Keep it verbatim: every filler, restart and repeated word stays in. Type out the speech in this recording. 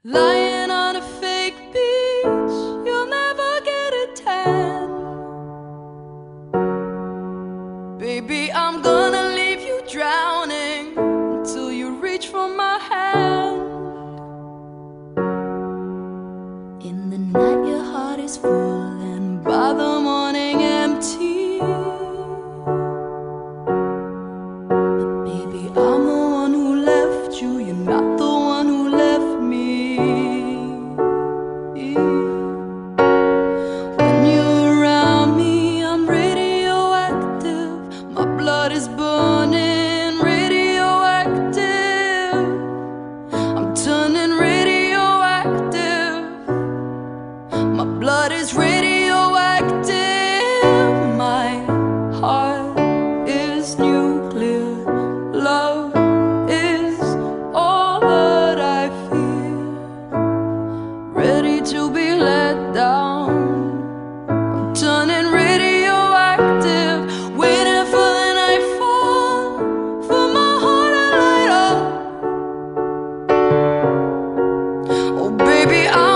Lying on a fake beach, you'll never get a tan. Baby, I'm gonna leave you drowning until you reach for my hand. In the night your heart is full, and by the morning empty. But baby, I'm the one who left you, you're not the one who left me. When you're around me, I'm radioactive. My blood is burning, radioactive. I'm turning radioactive. My blood is radioactive. My heart is nuclear. Love is all that I feel. Ready to be let down. I'm turning radioactive, waiting for the nightfall, for my heart to light up. Oh baby, I